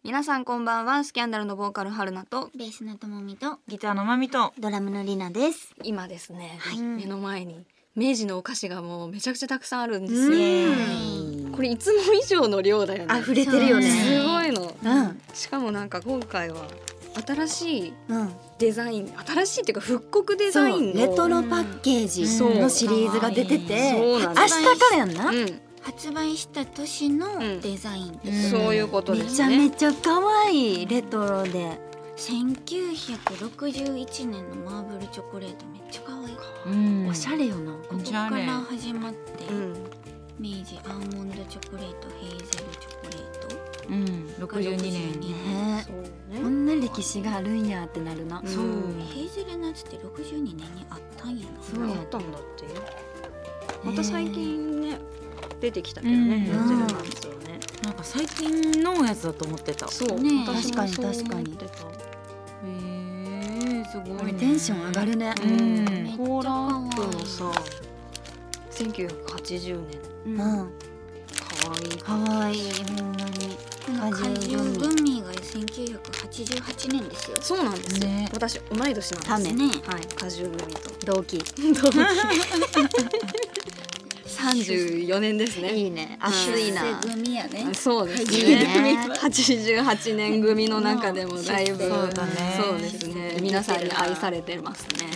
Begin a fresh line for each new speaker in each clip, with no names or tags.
皆さんこんばんは。スキャンダルのボーカル春菜と
ベースのともみと
ギターのまみと
ドラムのりなです。
今ですね、
はい、
目の前に明治のお菓子がもうめちゃくちゃたくさんあるんですよ。これいつも以上の量だよね。
溢れてるよね。
すごいの、
うん、
しかもなんか今回は新しい
うん
デザイン、新しいっていうか復刻デザインの
レトロパッケージのシリーズが出てて、
そうなんです。
明日からやんな、
発売した年のデザインです、
そういうことですね。
めちゃめちゃ可愛いレトロで
1961年のマーブルチョコレートめっちゃ可愛い、
おしゃれよな。
ここから始まって、明治アーモンドチョコレート、ヘーゼルチョコレート、
62年
ね。こんな歴史があるんやってなるな。
そう、ヘーゼルのやつって62年にあったんやな。
そうやったんだっていう。また最近ね出てきたけどね、ヘーゼルナッツはね。
なんか最近のやつだと思ってた。
そう
ね、
確かに
確かに。
すごいね。
テンション上がるね。
コーラアップのさ1980年、
かわいいほんまに。
果汁グミが1988年ですよ。
そうなんですよ、私同い年なんですね。はい、果汁グミと
同期
34年ですね。
いいね、熱いな。
組やね。
そうですね。88年組の中でもだいぶそうですね。皆さんに愛されてますね。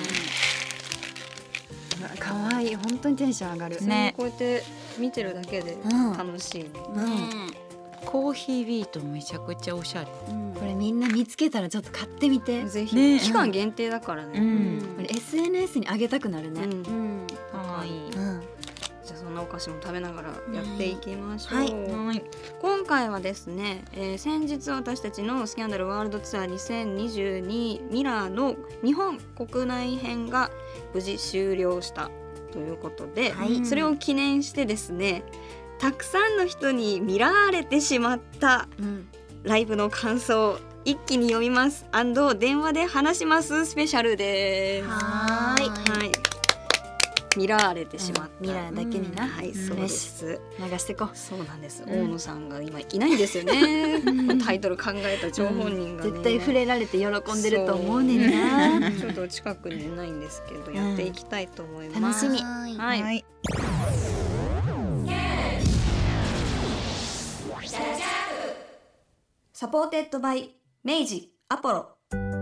可愛い、本当にテンション上がる
ね。こうやって見てるだけで楽しいね。
コーヒービートめちゃくちゃおしゃれ。
これみんな見つけたらちょっと買ってみて。
ぜひ。期間限定だからね。
これ SNS に上げたくなるね。
可愛い。
じゃあそんなお菓子も食べながらやっていきましょう。今回はですね、先日私たちのスキャンダルワールドツアー2022ミラーの日本国内編が無事終了したということで、それを記念してですね、たくさんの人に見られてしまったライブの感想を一気に読みます&電話で話しますスペシャルです。はい。見られてしまった、
ミラーだけにな。
はい、そうです。
流してこ。
そうなんです。大野さんが今いないんですよね。タイトル考えた張本人がね、
絶対触れられて喜んでると思うねんな。
ちょっと近くにないんですけど、やっていきたいと思います。
楽しみ。
はい。サポーテッドバイ明治アポロ。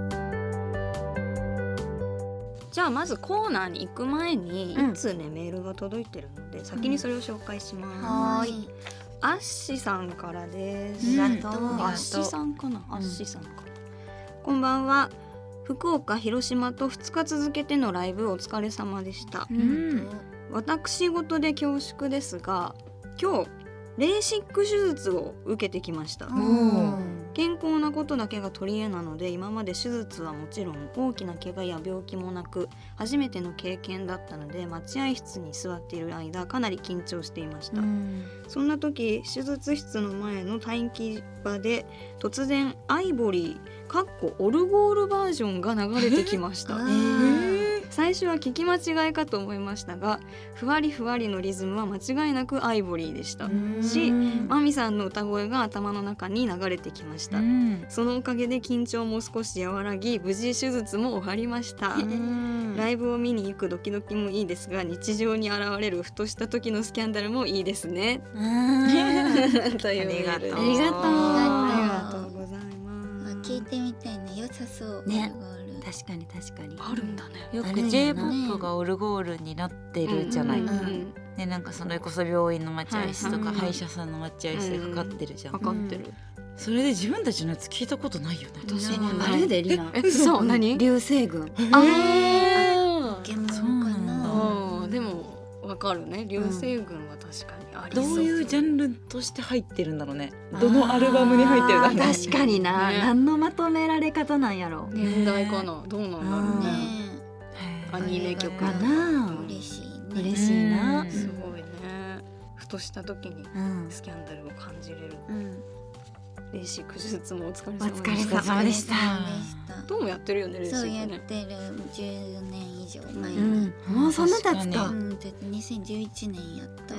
じゃあまずコーナーに行く前に一通ね、メールが届いてるので先にそれを紹介します。アッシさんからです。アッシさんかな、アッシさんかな。こんばんは。福岡、広島と2日続けてのライブお疲れ様でした。私事で恐縮ですが、今日レーシック手術を受けてきました。健康なことだけが取り柄なので、今まで手術はもちろん大きな怪我や病気もなく初めての経験だったので、待合室に座っている間かなり緊張していました。そんな時、手術室の前の待機場で突然アイボリーオルゴールバージョンが流れてきました。最初は聞き間違いかと思いましたが、ふわりふわりのリズムは間違いなくアイボリーでしたし、マミさんの歌声が頭の中に流れてきました。そのおかげで緊張も少し和らぎ、無事手術も終わりました。ライブを見に行くドキドキもいいですが、日常に現れるふとした時のスキャンダルもいいですね。というメールです。
ありがとう
ございます。
聞いてみたいね。良さそう
ね。確かに
あるんだね。
よく J-POP がオルゴールになってるじゃない。ね、なんかそれこそ病院の待合室とか歯医者さんの待合室でかかってるじゃん。
かかってる。
それで自分たちのやつ聞いたことないよね。
あれでリナ。
そう、何？
流星群。
そうなんだ。
でもわかるね。流星群は確かにありそう。
どういうジャンルとして入ってるんだろうね。どのアルバムに入ってるんだろうね。
確かにな。何のまとめられ方なんやろ。
年代かな。どうなんだろうね。アニメ曲か
な。嬉しいな。
すごいね。ふとした時にスキャンダルを感じれる。レーシック手術もお疲れ様でした。どうもやってるよね、レーシックね。
そうやってる。10年以上前
に。もうそんな経つか。
2011年やった。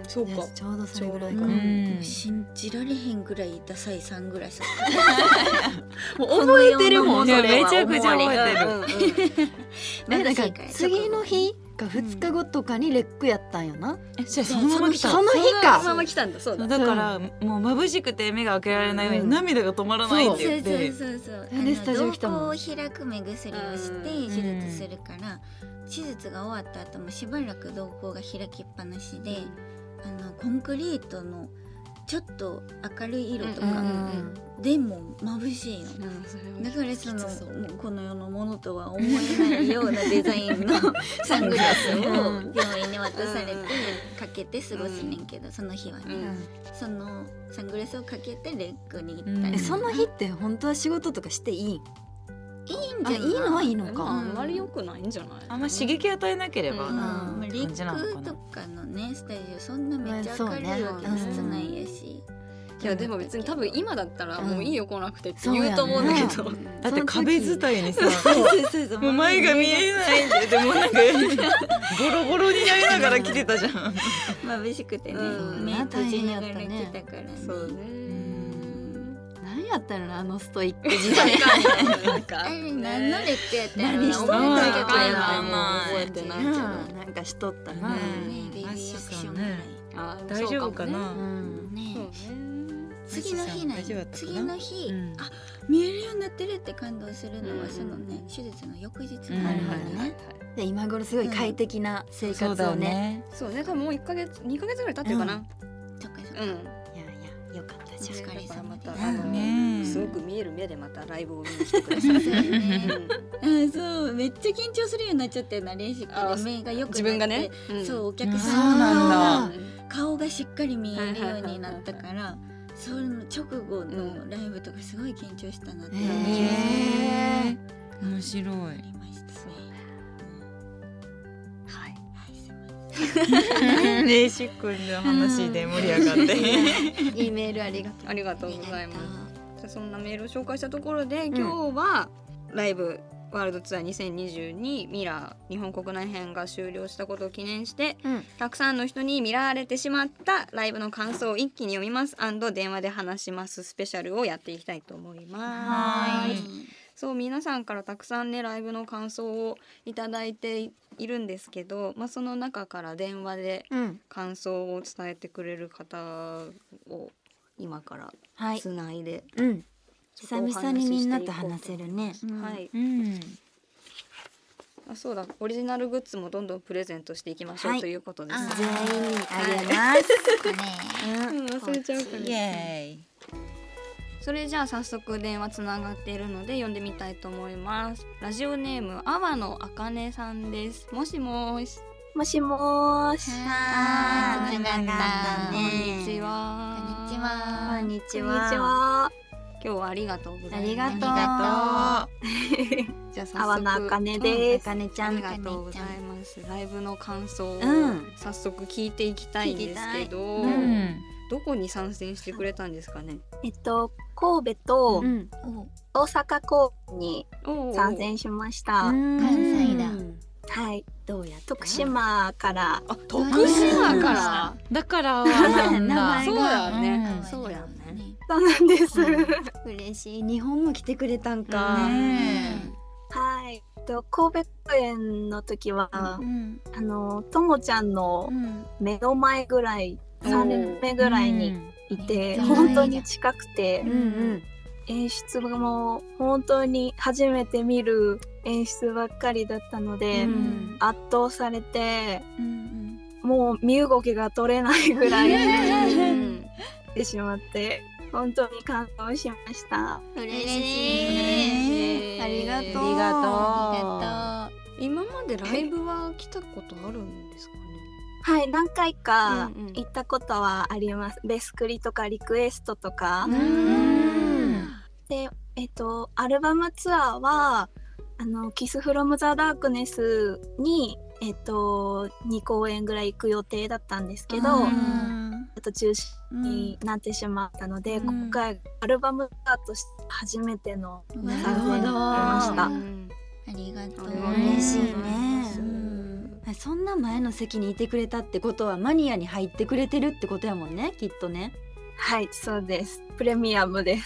そうか、
ちょうどそれぐらいか。
信じられへんぐらいダサいサングラス。
もう覚えてるもん。
めちゃくちゃ覚えてる。
なんか次の日か2日後とかにレックやったんよな。
そのまま来た。
その日か。
そのまま来たんだ。そうだ。
だからもう眩しくて目が開けられない上に涙が止まらないって言って。
そう
でスタジオ来たもん。
瞳孔を開く目薬をして手術するから、手術が終わった後もしばらく瞳孔が開きっぱなしで、コンクリートのちょっと明るい色とかでも眩しいの。だからこの世のものとは思えないようなデザインのサングラスを病院に渡されてかけて過ごすねんけど、その日はね、そのサングラスをかけてレックに行ったり。
その日って本当は仕事とかしていい？
いいんじゃない？
いいのはいいのか。
あんまり良くないんじゃない？
あんま刺激与えなければ。
レックとかのねスタジオそんなめっちゃ明るいわけの室内やし。
いやでも別に多分今だったらもういいよ来なくてって言うと思うんだけど、
だって壁伝いにさ、もう前が見えないんで、でもなんかボロボロになりながら来てたじゃん。
眩しくてね、目閉じながら来たからね。
そうね。
何やったのあのストイック時代。
あれ何のレックやったの？
何してた
んだ
っけ？
覚えてないけど。
なんかしとったな。
ベビーアクションぐらい。
大丈夫かな。
次の日あ見えるようになってるって感動するのはそのね手術の翌日なるからね。
で今頃すごい快適な生活をね。
そうね、多分もう1ヶ月2ヶ月ぐらい経ってるかな。
そっかそっか。
いやいやよかったじゃん。
お疲れ様
また
です
ごく見える目でまたライブを見に来てください。
そうめっちゃ緊張するようになっちゃってな、レーシックで目がよく
自分がね、
そうお客さんの顔がしっかり見えるようになったから、その直後のライブとかすごい緊張したなって
面白い。
ありましたね。
はい。
レーシックの話で盛り上がって。
いいメールありがとう。
ありがとうございます。じゃあそんなメールを紹介したところで、今日はライブワールドツアー2022ミラー日本国内編が終了したことを記念して、たくさんの人に見られてしまったライブの感想を一気に読みます&電話で話しますスペシャルをやっていきたいと思います。そう皆さんからたくさんねライブの感想をいただいているんですけど、その中から電話で感想を伝えてくれる方を今からつないで、
久々にみんなと話せるね。
はい。そうだ、オリジナルグッズもどんどんプレゼントしていきましょうということです。
全員にあげます。
忘れちゃうから。
イエーイ。
それじゃあ早速電話つながっているので読んでみたいと思います。ラジオネーム阿波野あかねさんです。もしもし。
もしもーし。
つながったね。
こんにちは。
こんにち
は。
今日はありがとうございます。
ありがとう。
じゃあ早速
阿波野あかねです。
あかねちゃん
ありがとうございます。ライブの感想を早速聞いていきたいんですけど、どこに参戦してくれたんですかね。
神戸と大阪公演に参戦しました。
関西だ。
はい。
どうやった
徳島から。
徳島から。
だからなんだ。
そうだよね。そうやね。
そうなんです。
嬉しい。日本も来てくれたんか。
はい。神戸公演の時はともちゃんの目の前ぐらい3年目ぐらいにいて、本当に近くて、演出も本当に初めて見る演出ばっかりだったので、圧倒されて、もう身動きが取れないぐらいしてしまって本当に感動しました。
嬉しい。
ありがとう。
ありがとう。
今までライブは来たことあるんですかね。
はい、何回か行ったことはあります。ベスクリとかリクエストとか。で、アルバムツアーはキスフロムザダークネスに2公演ぐらい行く予定だったんですけど、中止になってしまったので、今回アルバムツアーとして初めての参戦になりました。
ありがとう。
嬉しいね。 そんな前の席にいてくれたってことはマニアに入ってくれてるってことやもんね、きっとね。
はい、そうです。プレミアムです。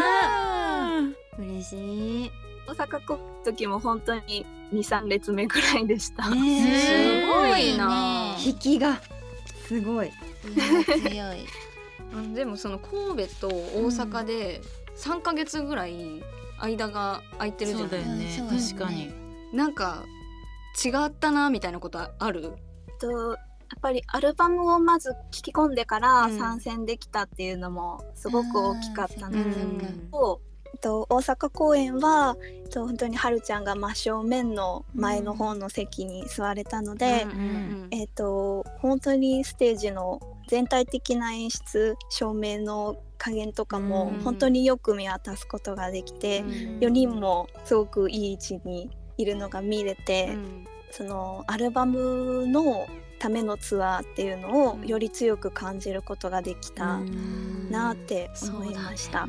嬉しい。
大阪来る時も本当に2、3列目ぐらいでした。
すごいな。
引きがすごい。
強い。
でもその神戸と大阪で3ヶ月ぐらい間が空いてるじゃない。
そうだよね、確かに。
なんか違ったなみたいなことある？
やっぱりアルバムをまず聴き込んでから参戦できたっていうのもすごく大きかったのと、大阪公演は本当にはるちゃんが真正面の前の方の席に座れたので、本当にステージの全体的な演出、照明の加減とかも本当によく見渡すことができて、4人もすごくいい位置にいるのが見れて、そのアルバムのためのツアーっていうのをより強く感じることができたなって思いました。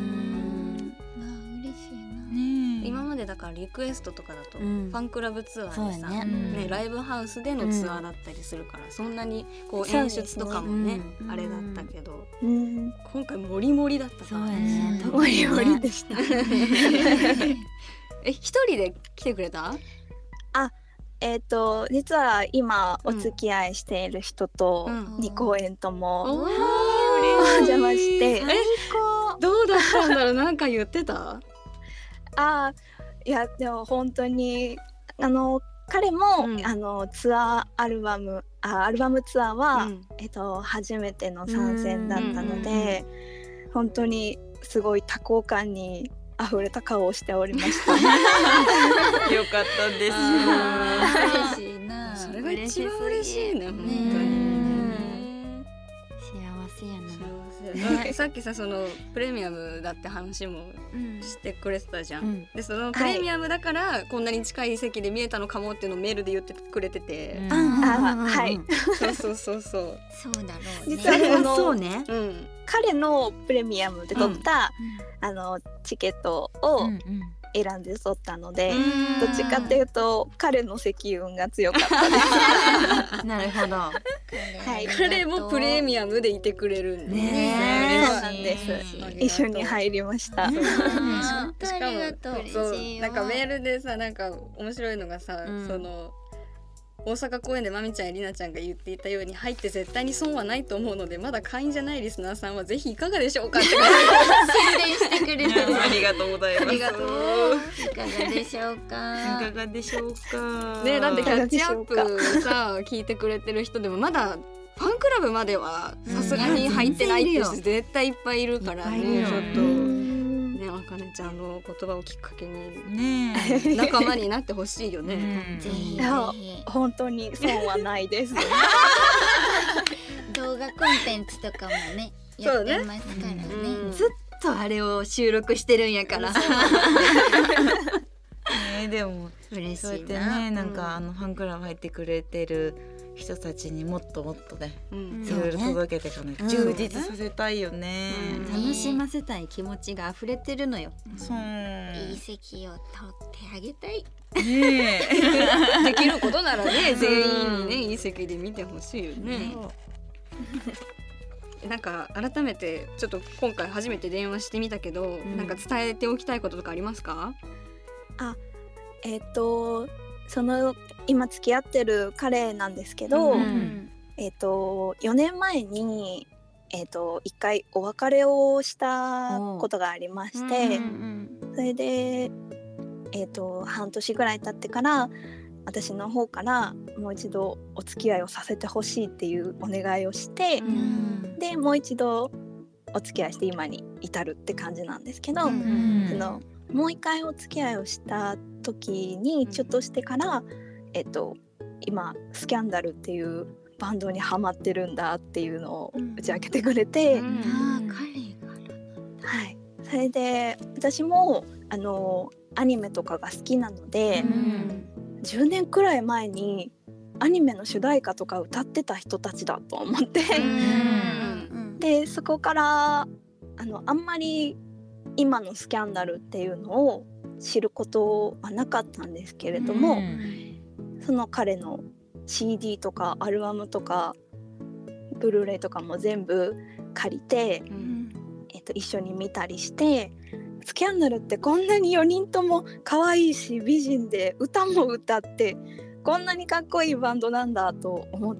今までだからリクエストとかだとファンクラブツアーでさ、ライブハウスでのツアーだったりするから、そんなにこう演出とかもね、あれだったけど、今回モリモリだったからね。
モリモリでした。
一人で来てくれた？
実は今お付き合いしている人と2公演ともお邪魔して、
どうだったんだろう。なんか言ってた？
いやでも本当に彼も、ツアーアルバムツアーは、初めての参戦だったので、本当にすごい多幸感に溢れた顔をしておりました。
よかったです。
嬉しいな。
それが一番嬉しいね、本当に。
幸せやな。
さっきさ、そのプレミアムだって話もしてくれてたじゃん。でそのプレミアムだからこんなに近い席で見えたのかもっていうのをメールで言ってくれてて、
はい。
そう
だろうね。
実は
そうね。
彼のプレミアムで取ったチケットを選んで取ったので、どっちかっていうと彼の席運が強かったです。
なるほど。
彼もプレミアムでいてくれるんで
ね。そうなんです。一緒に入りました。
しかも
そうなんかメールでさ、なんか面白いのがさ、その大阪公演でまみちゃんやりなちゃんが言っていたように、入って絶対に損はないと思うので、まだ会員じゃないリスナーさんはぜひいかがでしょうかって宣
伝してくれてる。
ありがとうございます。
ありがとう。いかがでしょうか。
いかがでしょうか。
ね、だってキャッチアップさ聞いてくれてる人でもまだファンクラブまではさすがに入ってないって人絶対いっぱいいるからね、ちょっとね、あかねちゃんの言葉をきっかけに仲間になってほしいよね。
ぜひ
本当に損はないです。
動画コンテンツとかもねやってますからね。
ずっとあれを収録してるんやから。
でも
嬉しいな。
そうやってね、なんかファンクラブ入ってくれてる人たちにもっともっとね、いろいろ届けていかないと充実させたいよね。
楽しませたい気持ちが溢れてるのよ。
いい席を取ってあげたい。
できることならね、全員にねいい席で見てほしいよね。なんか改めてちょっと今回初めて電話してみたけど、なんか伝えておきたいこととかありますか？
その今付き合ってる彼なんですけど、4年前に一回お別れをしたことがありまして、それで半年ぐらい経ってから私の方からもう一度お付き合いをさせてほしいっていうお願いをして、でもう一度お付き合いして今に至るって感じなんですけど、そのもう一回お付き合いをした時にちょっとしてから、今スキャンダルっていうバンドにハマってるんだっていうのを打ち明けてくれて、それで私もアニメとかが好きなので、10年くらい前にアニメの主題歌とか歌ってた人たちだと思って、でそこからあんまり今のスキャンダルっていうのを知ることはなかったんですけれども、その彼の CD とかアルバムとかブルーレイとかも全部借りて、一緒に見たりして、スキャンダルってこんなに4人とも可愛いし美人で歌も歌ってこんなにかっこいいバンドなんだと思って、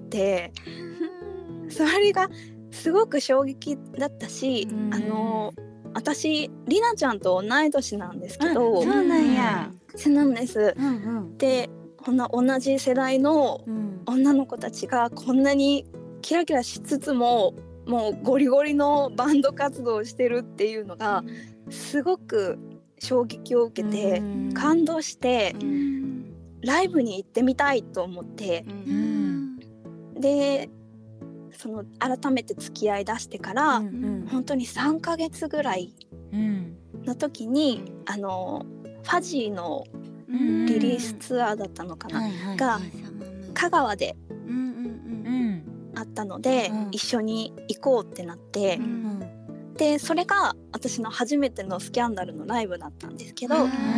それがすごく衝撃だったし、私りなちゃんと同い年なんですけど、
そうなんや。
そうなんです、でこんな同じ世代の女の子たちがこんなにキラキラしつつももうゴリゴリのバンド活動をしてるっていうのがすごく衝撃を受けて、感動して、ライブに行ってみたいと思って、でその改めて付き合い出してから、本当に3ヶ月ぐらいの時に、ファジーのリリースツアーだったのかな、が香川であったので、一緒に行こうってなって、でそれが私の初めてのスキャンダルのライブだったんですけど、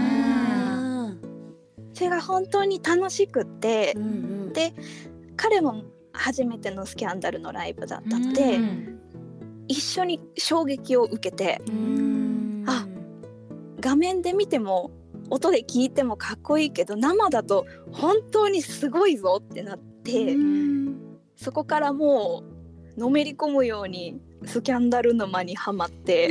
それが本当に楽しくって、で彼も初めてのスキャンダルのライブだったので、一緒に衝撃を受けて、あ、画面で見ても音で聞いてもかっこいいけど生だと本当にすごいぞってなって、そこからもうのめり込むようにスキャンダル沼にはまって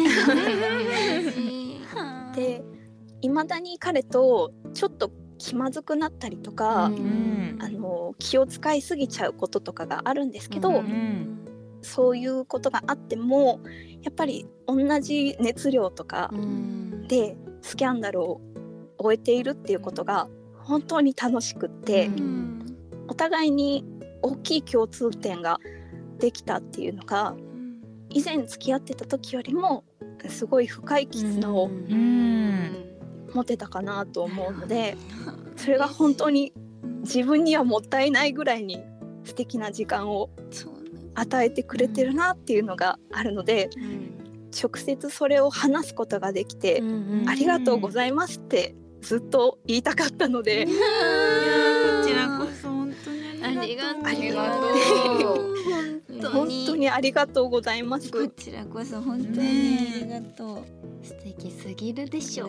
で未だに彼とちょっと気まずくなったりとか、気を使いすぎちゃうこととかがあるんですけど、そういうことがあってもやっぱり同じ熱量とかでスキャンダルを終えているっていうことが本当に楽しくって、お互いに大きい共通点ができたっていうのが、以前付き合ってた時よりもすごい深い絆を持てたかなと思うので、それが本当に自分にはもったいないぐらいに素敵な時間を与えてくれてるなっていうのがあるので、直接それを話すことができて、ありがとうございますってずっと言いたかったので、
こちらこそ本当にありがとう。
ありがとう。
本当にありがとうございます。
こちらこそ本当にありがとう。
素敵すぎるでしょ。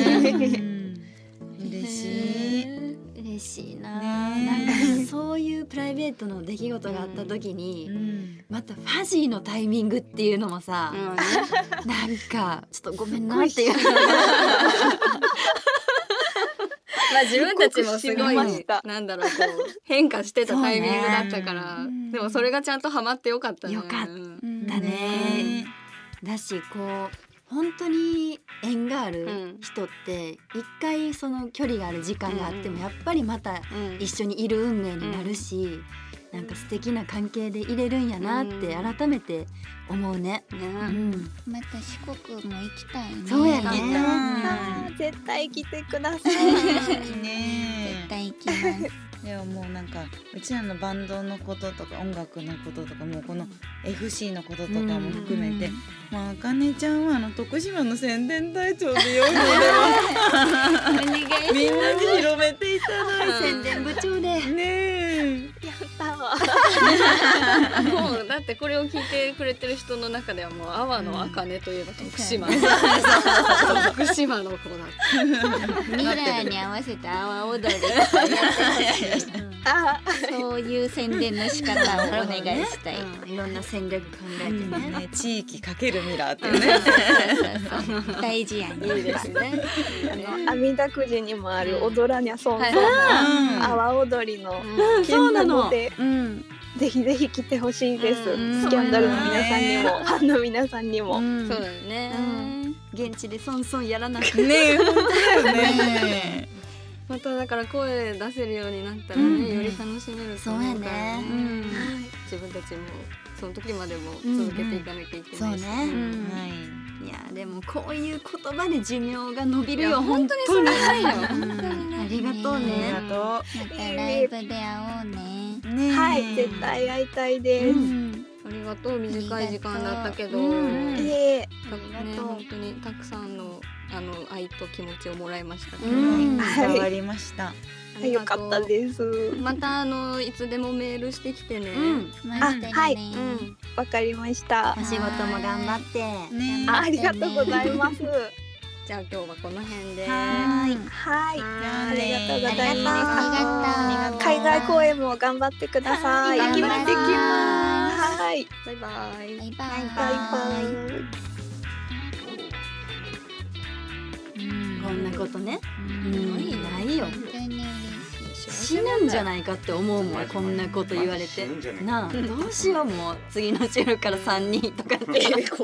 嬉しい。
嬉しいな。なんかそういうプライベートの出来事があった時に、またファジーのタイミングっていうのもさ、なんかちょっとごめんなっていう。
まあ自分たちもすごいなんだろう、こう変化してたタイミングだったから、でもそれがちゃんとハマってよかったね。
よかったね。だしこう本当に縁がある人って一回その距離がある時間があってもやっぱりまた一緒にいる運命になるし、なんか素敵な関係でいれるんやなって改めて思うね。
また四国も行きたいね。
そうやね。
絶対来てください。
絶対行きます。
でももうなんかうちらのバンドのこととか音楽のこととかもうこの FC のこととかも含めて、まああかねちゃんは徳島の宣伝隊長でよいのではみんなに広めていただいて
宣伝部長で
ね
やったわ。
もうだってこれを聞いてくれてる人の中ではもう阿波のあかねといえば徳島、徳島の子だ
ミラーに合わせた阿波踊りやってほしい。そういう宣伝の仕方をお願いしたい。
いろんな戦略考えてね。
地域かけるミラーっていうね。
大事やね。
いいですね。
阿弥陀くじにもある踊らにゃそんそんの阿波踊りの
そうなの。
でぜひぜひ来てほしいです。スキャンダルの皆さんにもファンの皆さんにも。
そうだよね。
現地でソンソンやらなくて
ね、本当だよね。
まただから声出せるようになったらね、より楽しめると思うからね。自分たちもその時までも続けていかなきゃいけないし。
そうね。いやでもこういう言葉で寿命が伸びるよ。
本当にそれないよ。
ありがとうね。
ありがとう。
またライブで会おうね。
はい、絶対会いたいです。
ありがとう。短い時間だったけど、
ありがとう。
本当にたくさんの愛と気持ちをもらいました。
伝わりました。
よかったです。
またいつでもメールしてきてね。
はい、わかりました。
お仕事も頑張って。
ありがとうございます。
じゃあ今日はこの辺で。
はい、ありがとうございます。海外公演も頑張ってください。
頑張ってきます。
はい、
バイバイ。
バイバイ。
こんなことね、ないよ。
本当に嬉しい。
死ぬんじゃないかって思うもん、こんなこと言われてなあ、どうしよう、もう次の週から3人とかって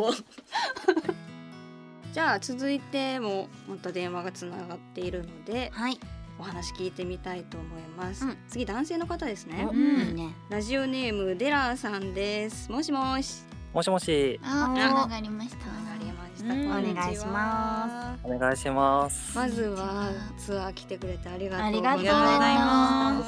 じゃあ続いてもまた電話がつながっているので、お話聞いてみたいと思います。次男性の方ですね。ラジオネームデラーさんです。もしもし。
もしもし。
つながりました。
お願いします。
お願いします。
まずはツアー来てくれてありがとうござい
ます。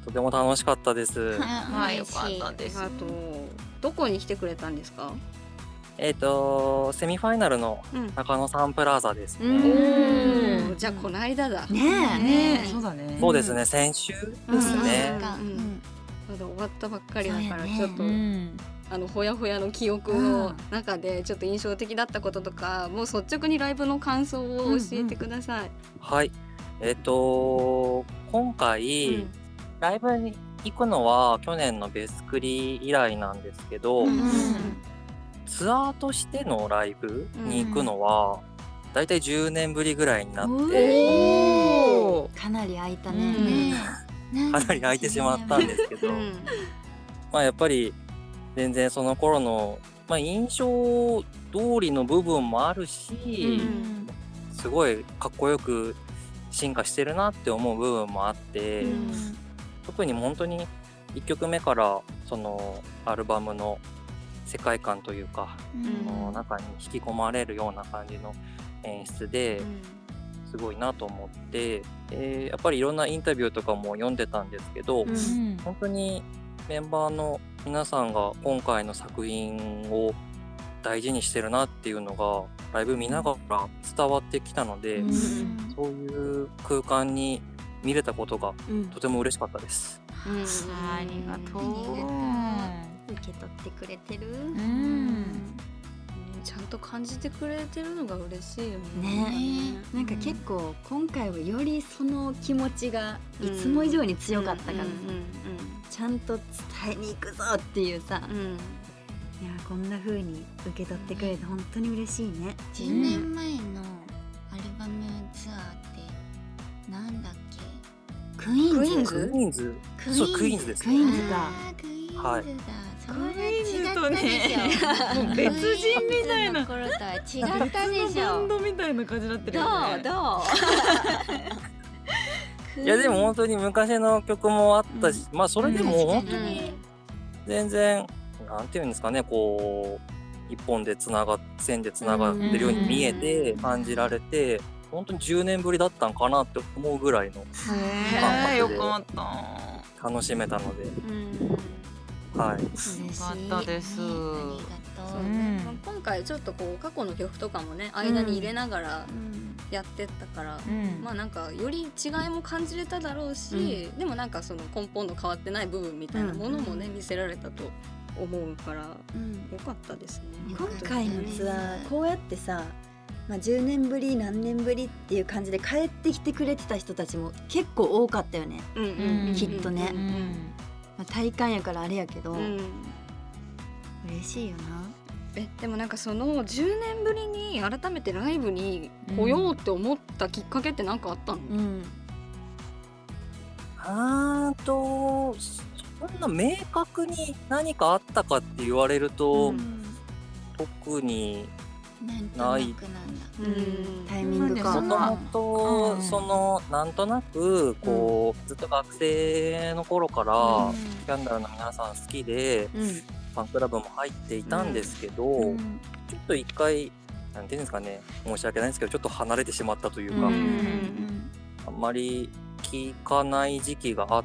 とても楽しかったです。
はい、よかったです。
どこに来てくれたんですか？
セミファイナルの中野サンプラザですね。
じゃあこの間だ
ね。
そうだね。
そうですね、先週ですね。
まだ終わったばっかりだからちょっとほやほやの記憶の中でちょっと印象的だったこととか、もう率直にライブの感想を教えてください。
はい、今回ライブに行くのは去年のベスクリ以来なんですけど、ツアーとしてのライブに行くのはだいたい10年ぶりぐらいになって、
かなり空いたね。
かなり空いてしまったんですけど、やっぱり全然その頃の、印象通りの部分もあるし、すごいかっこよく進化してるなって思う部分もあって、特に本当に1曲目からそのアルバムの世界観というか、中に引き込まれるような感じの演出ですごいなと思って、やっぱりいろんなインタビューとかも読んでたんですけど、本当にメンバーの皆さんが今回の作品を大事にしてるなっていうのがライブ見ながら伝わってきたので、そういう空間に見れたことがとても嬉しかったです。
ありがとう。
受け取ってくれてる。
ちゃんと感じてくれてるのが嬉しいよね。
なんか結構今回はよりその気持ちがいつも以上に強かったから、ちゃんと伝えに行くぞっていうさ、いやこんな風に受け取ってくれて本当に嬉しいね。
10年前のアルバムツアーってなんだっけ？
クイーンズ？
クイーンズ？そう、クイーンズですね。
クイーンズか。
はい。
それは違ったでしょ。
もう別人みたいな。
頃とは違ったでしょ。
別のバンドみたいな感じになってるよね。
どう？
いやでも本当に昔の曲もあったし、それでも本当に全然なんていうんですかね、こう一本で線でつながってるように見えて感じられて、本当に10年ぶりだったんかなって思うぐらいの
よかった
楽しめたので、はい、
嬉しかったです。
今回ちょっとこう過去の曲とかもね間に入れながらやってったから、なんかより違いも感じれただろうし、でもなんかその根本の変わってない部分みたいなものもね見せられたと思うから、よかったですね。
今回のツアーこうやってさ、10年ぶり何年ぶりっていう感じで帰ってきてくれてた人たちも結構多かったよね、きっとね、体感やからあれやけど、嬉しいよな。
でもなんかその10年ぶりに改めてライブに来ようって思ったきっかけって何かあったの？
そんな明確に何かあったかって言われると、特にない。
タイミングか。
もともとそのなんとなくこうずっと学生の頃からスキャンダルの皆さん好きで、ファンクラブも入っていたんですけど、ちょっと一回なんていうんですかね、申し訳ないんですけどちょっと離れてしまったというか、あんまり聞かない時期があって、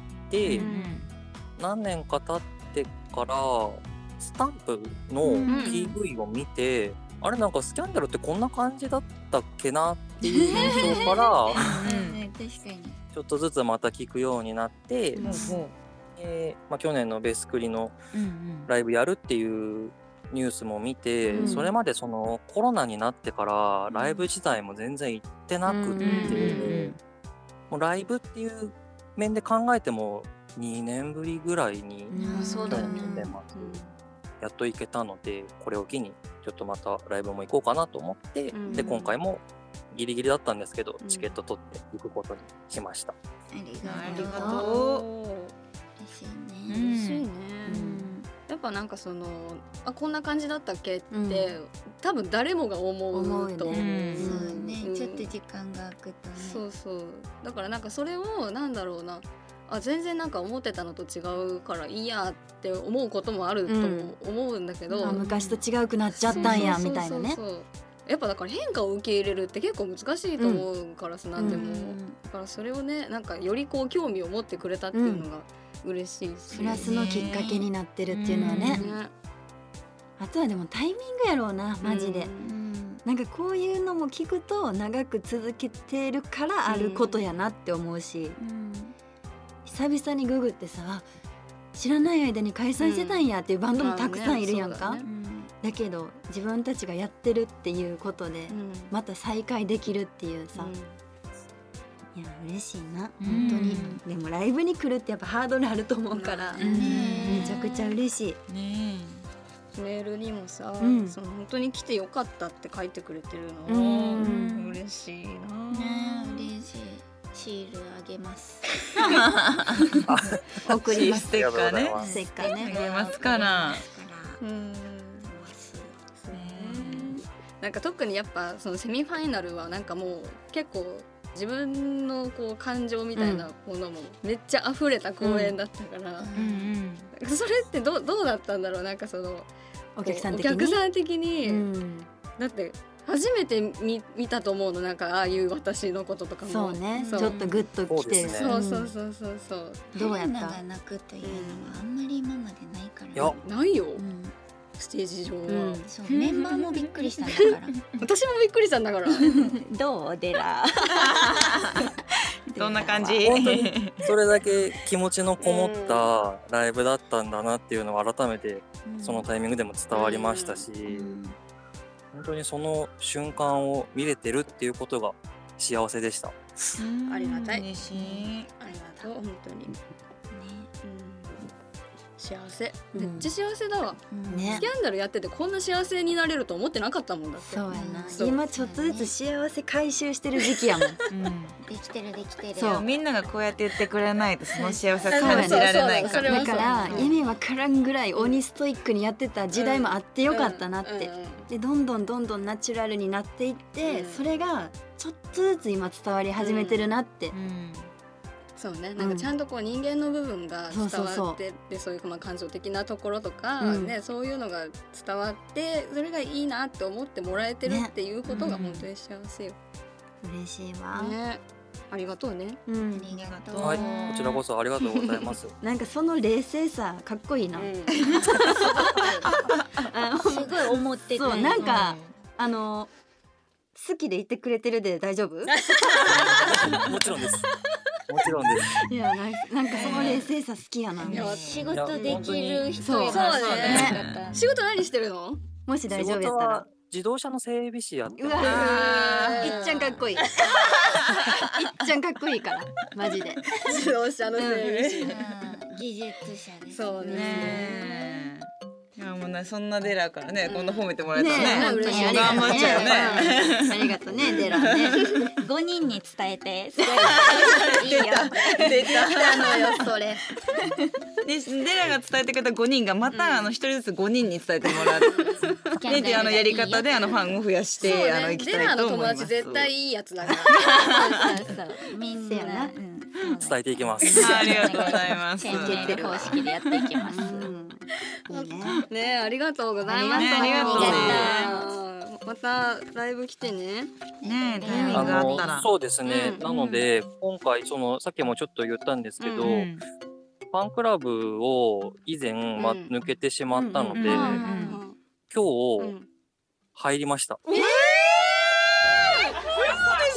何年か経ってからスタンプの PV を見て、あれなんかスキャンダルってこんな感じだったっけなっっていう印象から
確かに
ちょっとずつまた聞くようになって、去年のベスクリのライブやるっていうニュースも見て、それまでそのコロナになってからライブ自体も全然行ってなくって、もうライブっていう面で考えても2年ぶりぐらいに
そうだよね、
やっと行けたので、これを機にちょっとまたライブも行こうかなと思って、で今回もギリギリだったんですけど、チケット取って行くことにしました。
ありがとう。
嬉しいね。やっぱなんかそのこんな感じだったっけって、多分誰もが思うと思う。
そうね、ちょっと時間が空くとね。
そうだからなんかそれをなんだろうな、全然なんか思ってたのと違うからいいやって思うこともあると思うんだけど、
昔と違うくなっちゃったんやみたいなね。
やっぱだから変化を受け入れるって結構難しいと思うからさ、なんでも、だからそれをね、なんかよりこう興味を持ってくれたっていうのが嬉しいし、
プラスのきっかけになってるっていうのはね。あとはでもタイミングやろうな、マジで。なんかこういうのも聞くと長く続けてるからあることやなって思うし、久々にググってさ、知らない間に解散してたんやっていうバンドもたくさんいるやんか。だけど自分たちがやってるっていうことでまた再会できるっていうさ、いや嬉しいな本当に。でもライブに来るってやっぱハードルあると思うから、めちゃくちゃ嬉しい。
メールにもさ、その本当に来てよかったって書いてくれてるの、嬉しいな。
嬉しい。シールあげます。
送ります。
ステッカーね。
ステッカーね。
あげますから。
なんか特にやっぱそのセミファイナルはなんかもう結構自分のこう感情みたいなものもめっちゃ溢れた公演だったから、それってどうだったんだろう。なんかその
お客さん
的に、だって初めて 見たと思うの、なんかああいう私のこととかも。
そうね、ちょっとグッときてる。
そう
どうやった？
が泣くというのはあんまり今までないから。
いや
ないよ、ステージ上は。
そうメンバーもびっくりしたんだから
私もびっくりしたんだから
どうデラ
どんな感じ？
本当にそれだけ気持ちのこもったライブだったんだなっていうのを改めてそのタイミングでも伝わりましたし、本当にその瞬間を見れてるっていうことが幸せでした。
ありがたい。
嬉しい。
ありがとう本当に。幸せ、めっちゃ幸せだわ、スキャンダルやっててこんな幸せになれると思ってなかったもんだって。
そうやな、今ちょっとずつ幸せ回収してる時期やもん
できてる
そう、みんながこうやって言ってくれないとその幸せ感じられないから。
だから意味わからんぐらい鬼ストイックにやってた時代もあってよかったなって、でどんどんナチュラルになっていって、それがちょっとずつ今伝わり始めてるなって、
そうね、なんかちゃんとこう人間の部分が伝わってで、そういう感情的なところとか、ね、そういうのが伝わってそれがいいなって思ってもらえてるっていうことが本当に幸せよ。
嬉しいわ、
ね、ありがとうね。
ありがとう。
はい、こちらこそありがとうございます。
なんかその冷静さかっこいいな。
すごい思ってた。
そう、なんか好きでいてくれてるで大丈夫？
もちろんです。もちろんです。
いや、なんかその冷静さ好きやな。
仕事できる人や
な。そうね。仕事何してるの？
もし大丈夫やったら。
自動車の整備士やってます。
いっちゃんかっこいい。いっちゃんかっこいいからマジで。
自動車の整備士。
技術者です。
そうね。
いやもうそんなデラからね、こんな褒めてもらえたらね、
嬉しい。
頑張っちゃうね。
ありがとうねデラね。
5人に伝えて。
出た
のよそれ。
でデラが伝えてくれた5人がまた1人ずつ5人に伝えてもらう。でやり方でファンを増やしていきたいと思います。
デラの友達絶対いいやつだから。
みんな
伝えていきます。
ありがとうございます。
チェンジ方式でやっていきます。
ね、ありがとうございます。
ありがとうね。
またライブ来てね。
ね、タイミングあったら。
そうですね。なので今回さっきもちょっと言ったんですけど、ファンクラブを以前抜けてしまったので、今日入りました。
嘘で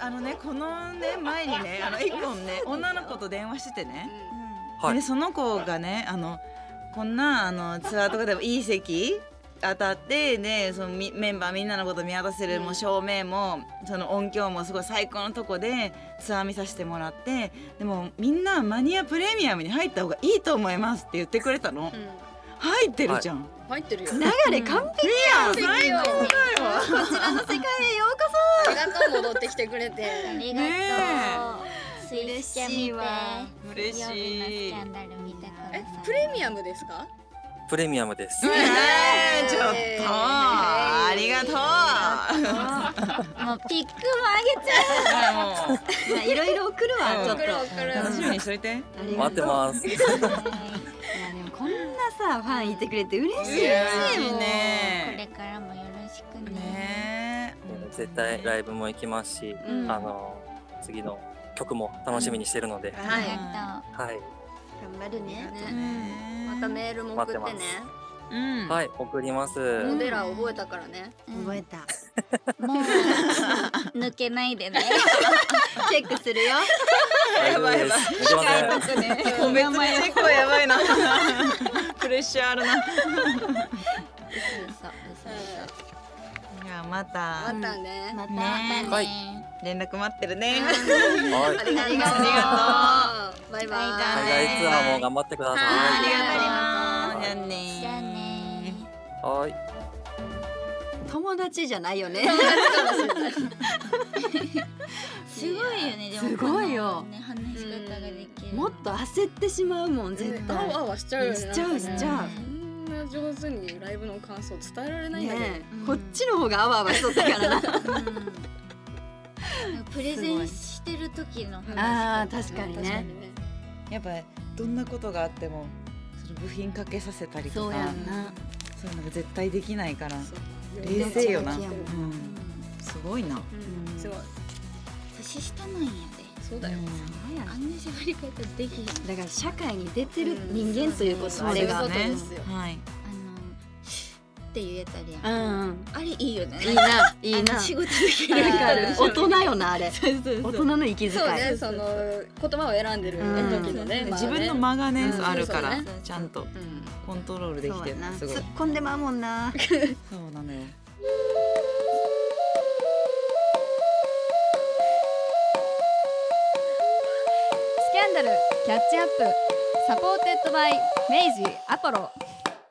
このね前にね一本ね女の子と電話しててね、
はい
でその子がねこんなツアーとかでもいい席当たってでそのメンバーみんなのこと見渡せるもう照明もその音響もすごい最高のとこでツアー見させてもらって、でもみんなマニアプレミアムに入った方がいいと思いますって言ってくれたの、入ってるじゃん、
入ってるよ。
流れ完璧やん、
最高だよ
こちらの世界へようこ
ありがとう、戻ってきてくれて。
ありがとう。スイッチャ見て。
嬉し
水曜日のスキ
い。
ャンダル見たからさ。
プレミアムですか？
プレミアムです。
ちょっとありがとう。
もうピックもあげちゃう。
もう
そいろいろ送るわ、ちょっと
楽しみにしといて。
待ってます。
いやでもこんなさファンいてくれて嬉しい
嬉しい
もう
こ
ね。
れからもよろしくね。
ね
絶対ライブも行きますし、
うん
次の曲も楽しみにしてるので、
あ
はい
りが
はい、
頑張るね。
ね。またメールも送ってね。
うん。
はい、送ります。
モデラー覚えたからね。
とう。
覚えた。
もう抜けないでね。
チェックするよ。
やばいです。見てません。
個別にチェックはやばいな。プレッシャーあるな。いやまた
またね。
また。
ね
はい
連絡待ってるね。
はい、
ありがとう。
バイバイ。
海外ツアーも頑張ってくださ
あり
い。
がとう。じゃあ
じゃあ
ね。
ね。
はい、
友達じゃないよね。
すごいよね。でも
すごいよ
このね話し方ができる。
もっと焦ってしまうもん絶対。
あわしちゃうよね。
しちゃうしちゃう
そんな上手にライブの感想伝えられないんだけど。
ねえ、こっちの方があわあわしとったからな。
プレゼンしてる時の話。
ああ確かにね。
やっぱどんなことがあってもその部品かけさせたりとか
そうやんな。
そういうのが絶対できないから
そう
冷静よな。
冷静やもん
うんすごいな。
うんすごい。
年下なんやで。
そうだよ。
そうや
あんな喋り方できひん。
だから社会に出てる人間ということ、
そう
あれが
そういうこと
ね
ですよ。
はい。
って言えたりや。
うんん、
あれいいよね。
いいな、いいな。
仕事できる
わかる。大
人
人よなあれ。大人の息遣い。
そうね、その言葉を選んでる時のね、
自分の間がね
うん
あるから
そう
ちゃんと
うん
コントロールできてる
そうやな。
すごい。
突っ込んでまうもんな。
そうなのよ。
スキャンダルキャッチアップサポーテッドバイメイジーアポロ。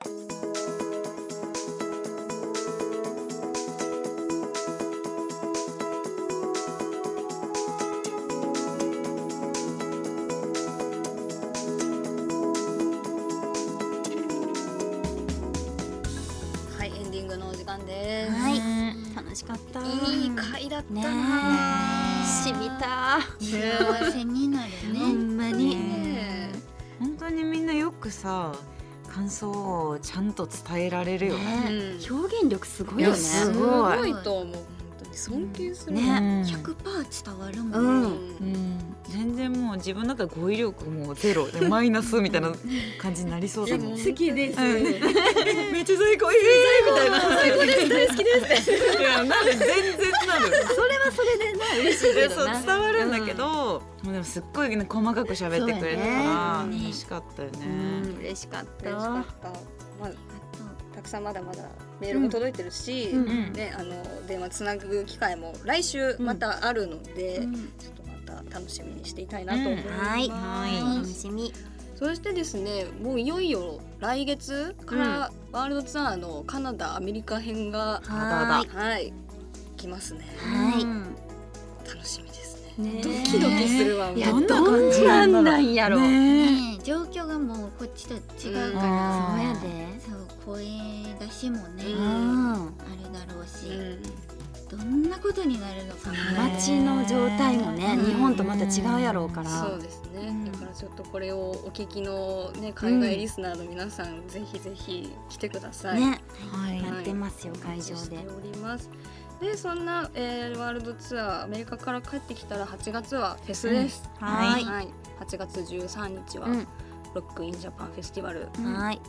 はい、エンディングのお時間です。
はい。
楽しかった。
いい回だった
ね
な。
しみた。
幸せになる
ほ
ね。
んまに。
ね
本当にみんなよくさ感想をちゃんと伝えられるよね。
えうん
表現力すごいよね。
いやす
す
ごい
ごいと思う。本当に尊敬する。
ね
100%伝わるも。
うんん。
うん全然もう自分だったら語彙力もゼロでマイナスみたいな感じになりそうだもん。
好きです。
めっちゃ最高みたいな。最高です大好きです。いやなる全然なる。
それはそれでな嬉しいけ
でそう
どな。
伝わるんだけど、もうでもすっごいね細かく喋ってくれたから
そうやね
楽しかったよ
う
ね。
ん、嬉しかった。
嬉しかった。まあたくさんまだまだメールも届いてるし、
うん
ね電話つなぐ機会も来週またあるので、
うん
ちょっとまた楽しみにしていたいなと思います。
はい
はい
楽しみ。
そしてですね、もういよいよ来月からワールドツアーのカナダ、アメリカ編が
は
はい来ますね。
はい。
楽しみですね。
ね
ドキドキするわ。
いや
もう
どんなんなんやろ。
ね
ねえ状況がもうこっちと違う
うん
から、
そうやで。
そう声出しもね、
う
うん。
あれだろうし、
うん
どんなことになるのかね。
街の状態もね、
うん
日本とまた違うやろうから。
そうですね、
うん
だからちょっとこれをお聞きの、ね、海外リスナーの皆さん、ぜひぜひ来てください。
ね、
はい
やってますよ会場で
お待ちして。おります。でそんな、ワールドツアーアメリカから帰ってきたら8月はフェスです。
はい
はい、8月13日は、
うん
ロックインジャパンフェスティバル、
はい。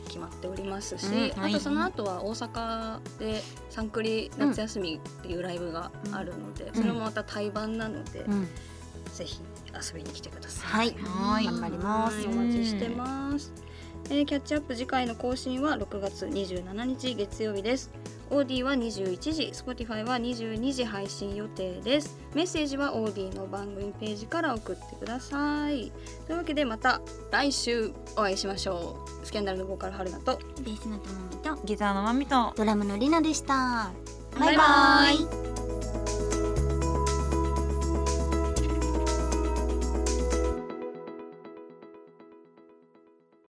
決まっておりますし、あとその後は大阪でサンクリ夏休みっていうライブがあるので、それもまた対バンなので、ぜひ遊びに来てください。
はい、頑張ります。
お待ちしてます。キャッチアップ次回の更新は6月27日月曜日です。オーディは21時、Spotify は22時配信予定です。メッセージはオーディの番組ページから送ってください。というわけでまた来週お会いしましょう。スキャンダルのボーカル春菜と
ベースのともみと
ギターのまみと
ドラムのりなでした。
バイバイ。